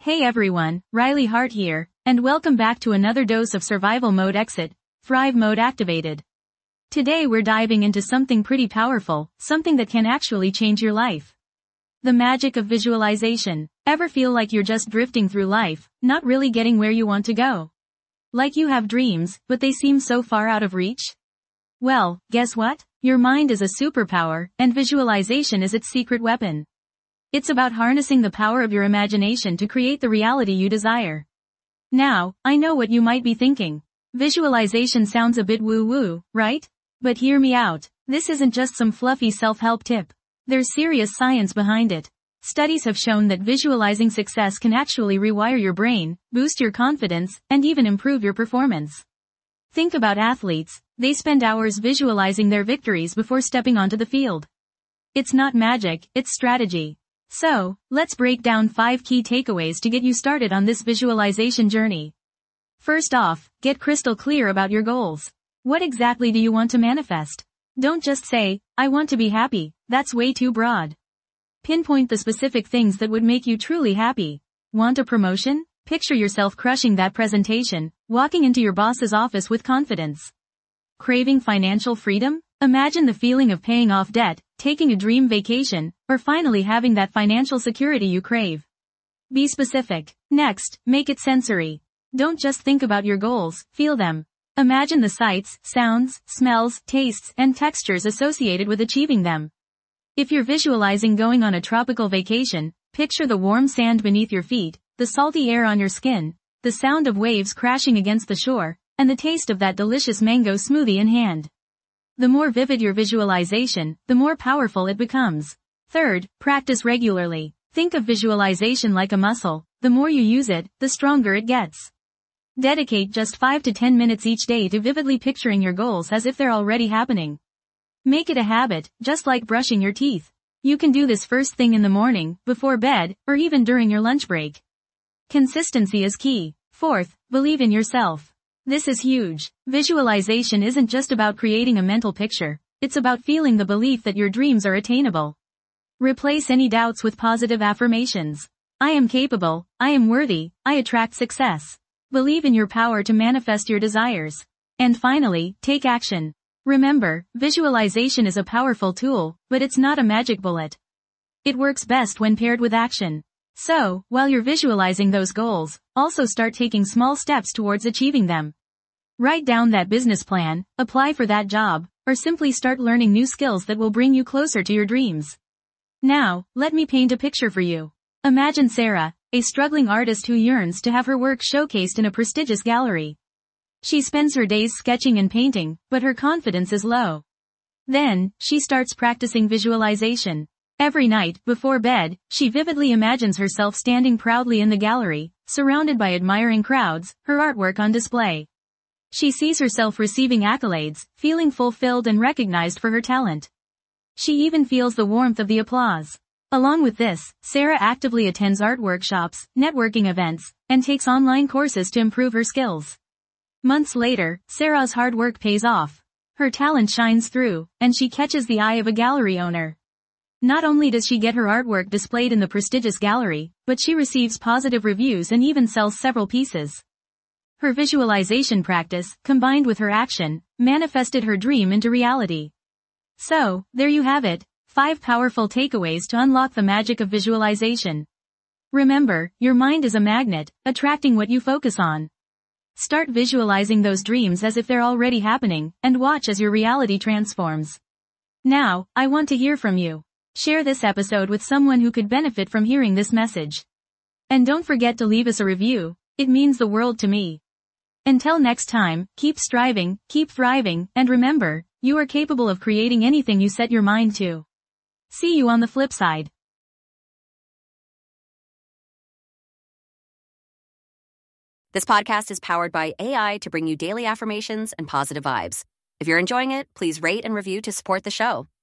Hey everyone, Riley Hart here, and welcome back to another dose of Survival Mode Exit, Thrive Mode activated. Today we're diving into something pretty powerful, something that can actually change your life. The magic of visualization. Ever feel like you're just drifting through life, not really getting where you want to go? Like you have dreams, but they seem so far out of reach? Well, guess what? Your mind is a superpower, and visualization is its secret weapon. It's about harnessing the power of your imagination to create the reality you desire. Now, I know what you might be thinking. Visualization sounds a bit woo-woo, right? But hear me out. This isn't just some fluffy self-help tip. There's serious science behind it. Studies have shown that visualizing success can actually rewire your brain, boost your confidence, and even improve your performance. Think about athletes. They spend hours visualizing their victories before stepping onto the field. It's not magic, it's strategy. So, let's break down 5 key takeaways to get you started on this visualization journey. First off, get crystal clear about your goals. What exactly do you want to manifest? Don't just say, I want to be happy. That's way too broad. Pinpoint the specific things that would make you truly happy. Want a promotion? Picture yourself crushing that presentation, walking into your boss's office with confidence. Craving financial freedom? Imagine the feeling of paying off debt, taking a dream vacation, or finally having that financial security you crave. Be specific. Next, make it sensory. Don't just think about your goals, feel them. Imagine the sights, sounds, smells, tastes, and textures associated with achieving them. If you're visualizing going on a tropical vacation, picture the warm sand beneath your feet, the salty air on your skin, the sound of waves crashing against the shore, and the taste of that delicious mango smoothie in hand. The more vivid your visualization, the more powerful it becomes. Third, practice regularly. Think of visualization like a muscle. The more you use it, the stronger it gets. Dedicate just 5 to 10 minutes each day to vividly picturing your goals as if they're already happening. Make it a habit, just like brushing your teeth. You can do this first thing in the morning, before bed, or even during your lunch break. Consistency is key. Fourth, believe in yourself. This is huge. Visualization isn't just about creating a mental picture. It's about feeling the belief that your dreams are attainable. Replace any doubts with positive affirmations. I am capable, I am worthy, I attract success. Believe in your power to manifest your desires. And finally, take action. Remember, visualization is a powerful tool, but it's not a magic bullet. It works best when paired with action. So, while you're visualizing those goals, also start taking small steps towards achieving them. Write down that business plan, apply for that job, or simply start learning new skills that will bring you closer to your dreams. Now, let me paint a picture for you. Imagine Sarah, a struggling artist who yearns to have her work showcased in a prestigious gallery. She spends her days sketching and painting, but her confidence is low. Then, she starts practicing visualization. Every night, before bed, she vividly imagines herself standing proudly in the gallery, surrounded by admiring crowds, her artwork on display. She sees herself receiving accolades, feeling fulfilled and recognized for her talent. She even feels the warmth of the applause. Along with this, Sarah actively attends art workshops, networking events, and takes online courses to improve her skills. Months later, Sarah's hard work pays off. Her talent shines through, and she catches the eye of a gallery owner. Not only does she get her artwork displayed in the prestigious gallery, but she receives positive reviews and even sells several pieces. Her visualization practice, combined with her action, manifested her dream into reality. So, there you have it, 5 powerful takeaways to unlock the magic of visualization. Remember, your mind is a magnet, attracting what you focus on. Start visualizing those dreams as if they're already happening, and watch as your reality transforms. Now, I want to hear from you. Share this episode with someone who could benefit from hearing this message. And don't forget to leave us a review, it means the world to me. Until next time, keep striving, keep thriving, and remember, you are capable of creating anything you set your mind to. See you on the flip side. This podcast is powered by AI to bring you daily affirmations and positive vibes. If you're enjoying it, please rate and review to support the show.